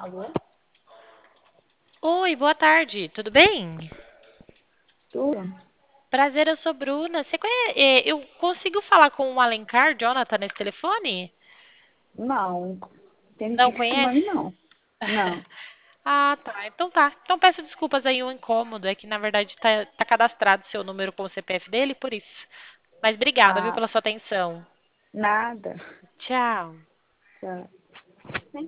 Alô? Oi, boa tarde, tudo bem? Tudo? Prazer, eu sou Bruna. Eu consigo falar com o Alencar Jonathan nesse telefone? Não, tem Não esse conhece? nome não. Não. Ah, tá. Então tá. Então peço desculpas aí o incômodo. É que na verdade tá cadastrado seu número com o CPF dele, por isso. Mas obrigada, viu, Ah, pela sua atenção. nada. Tchau. Tchau.